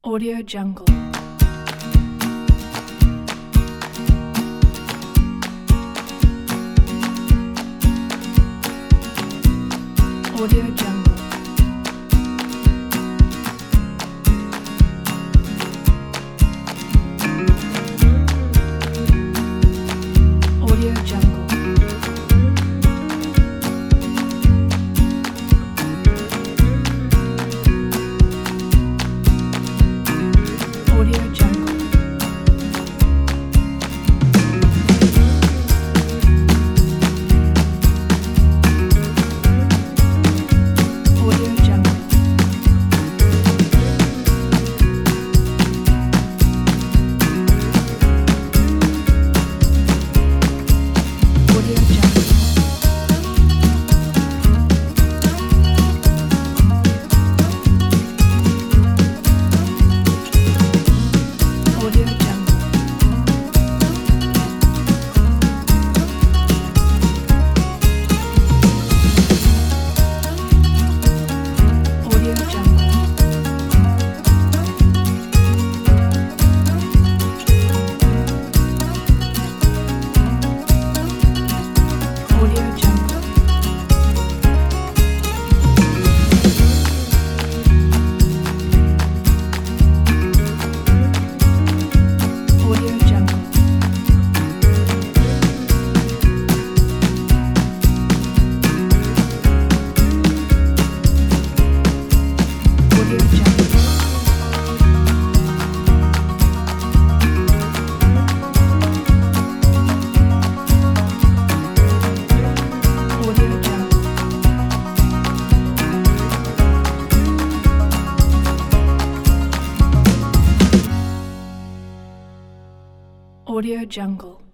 Audio Jungle. Audio Jungle. Audio Jungle. Audio Jungle. Audio Jungle. Audio Jungle. Audio Jungle. Audio Jungle. Audio Jungle. Audio Jungle. Audio Jungle. Audio Jungle. Audio Jungle.